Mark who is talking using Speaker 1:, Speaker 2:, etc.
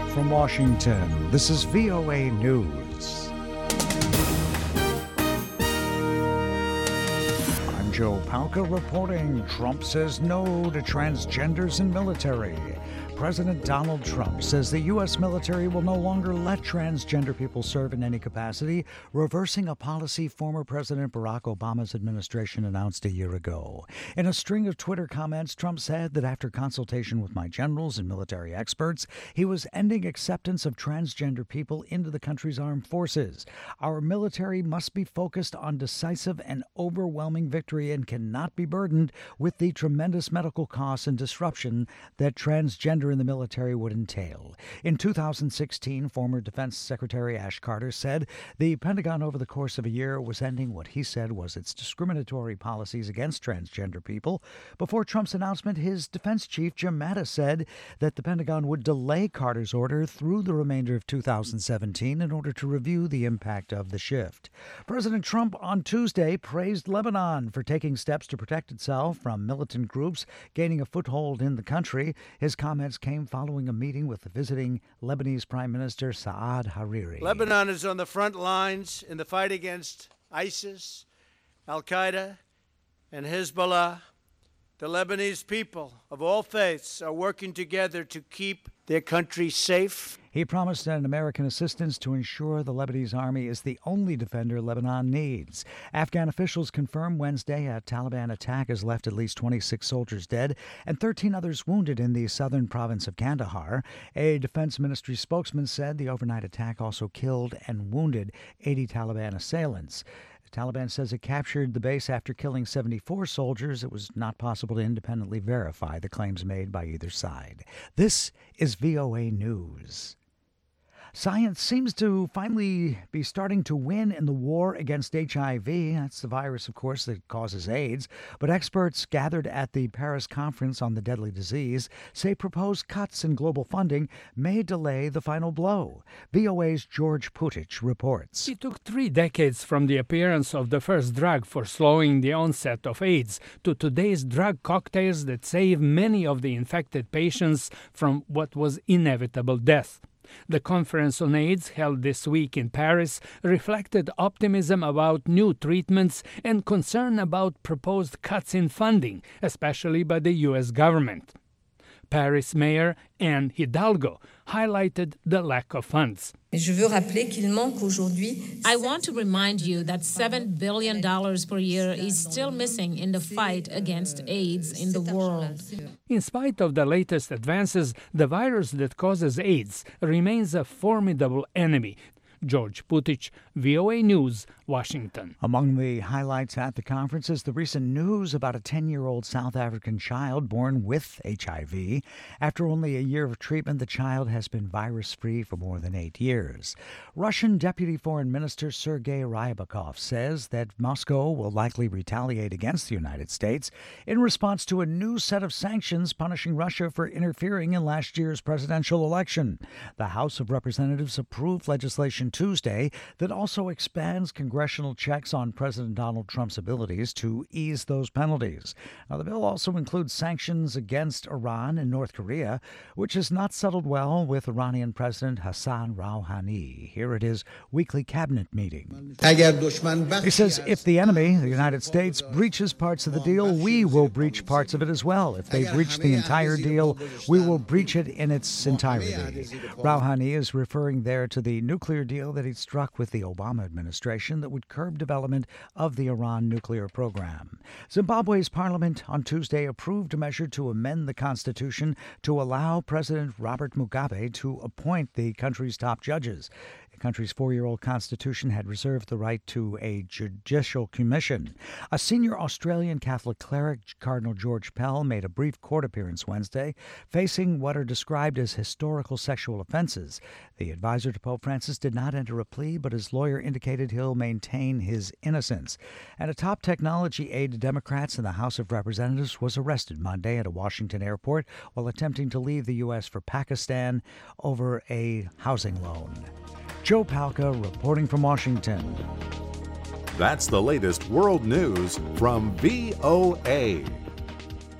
Speaker 1: From Washington, this is VOA News. I'm Joe Palca reporting. Trump says no to transgenders in military. President Donald Trump says the U.S. military will no longer let transgender people serve in any capacity, reversing a policy former President Barack Obama's administration announced a year ago. In a string of Twitter comments, Trump said that after consultation with my generals and military experts, he was ending acceptance of transgender people into the country's armed forces. Our military must be focused on decisive and overwhelming victory and cannot be burdened with the tremendous medical costs and disruption that transgender in the military would entail. In 2016, former Defense Secretary Ash Carter said the Pentagon over the course of a year was ending what he said was its discriminatory policies against transgender people. Before Trump's announcement, his defense chief Jim Mattis said that the Pentagon would delay Carter's order through the remainder of 2017 in order to review the impact of the shift. President Trump on Tuesday praised Lebanon for taking steps to protect itself from militant groups gaining a foothold in the country. His comments came following a meeting with the visiting Lebanese Prime Minister Saad Hariri.
Speaker 2: Lebanon is on the front lines in the fight against ISIS, Al-Qaeda, and Hezbollah. The Lebanese people of all faiths are working together to keep their country safe.
Speaker 1: He promised an American assistance to ensure the Lebanese army is the only defender Lebanon needs. Afghan officials confirmed Wednesday a Taliban attack has left at least 26 soldiers dead and 13 others wounded in the southern province of Kandahar. A defense ministry spokesman said the overnight attack also killed and wounded 80 Taliban assailants. The Taliban says it captured the base after killing 74 soldiers. It was not possible to independently verify the claims made by either side. This is VOA News. Science seems to finally be starting to win in the war against HIV. That's the virus, of course, that causes AIDS. But experts gathered at the Paris Conference on the Deadly Disease say proposed cuts in global funding may delay the final blow. VOA's George Putich reports.
Speaker 3: It took 3 decades from the appearance of the first drug for slowing the onset of AIDS to today's drug cocktails that save many of the infected patients from what was inevitable death. The conference on AIDS held this week in Paris reflected optimism about new treatments and concern about proposed cuts in funding, especially by the U.S. government. Paris Mayor Anne Hidalgo highlighted the lack of funds.
Speaker 4: I want to remind you that $7 billion per year is still missing in the fight against AIDS in the world.
Speaker 3: In spite of the latest advances, the virus that causes AIDS remains a formidable enemy. George Putich, VOA News, Washington.
Speaker 1: Among the highlights at the conference is the recent news about a 10-year-old South African child born with HIV. After only a year of treatment, the child has been virus-free for more than 8 years. Russian Deputy Foreign Minister Sergei Ryabakov says that Moscow will likely retaliate against the United States in response to a new set of sanctions punishing Russia for interfering in last year's presidential election. The House of Representatives approved legislation Tuesday that also expands congressional checks on President Donald Trump's abilities to ease those penalties. Now, the bill also includes sanctions against Iran and North Korea, which has not settled well with Iranian President Hassan Rouhani. Here at his weekly cabinet meeting. He says if the enemy, the United States, breaches parts of the deal, we will breach parts of it as well. If they breach the entire deal, we will breach it in its entirety. Rouhani is referring there to the nuclear deal that he'd struck with the Obama administration that would curb development of the Iran nuclear program. Zimbabwe's parliament on Tuesday approved a measure to amend the constitution to allow President Robert Mugabe to appoint the country's top judges. The country's 4-year-old constitution had reserved the right to a judicial commission. A senior Australian Catholic cleric, Cardinal George Pell, made a brief court appearance Wednesday, facing what are described as historical sexual offenses. The advisor to Pope Francis did not enter a plea, but his lawyer indicated he'll maintain his innocence. And a top technology aide to Democrats in the House of Representatives was arrested Monday at a Washington airport while attempting to leave the U.S. for Pakistan over a housing loan. Joe Palca reporting from Washington.
Speaker 5: That's the latest world news from VOA.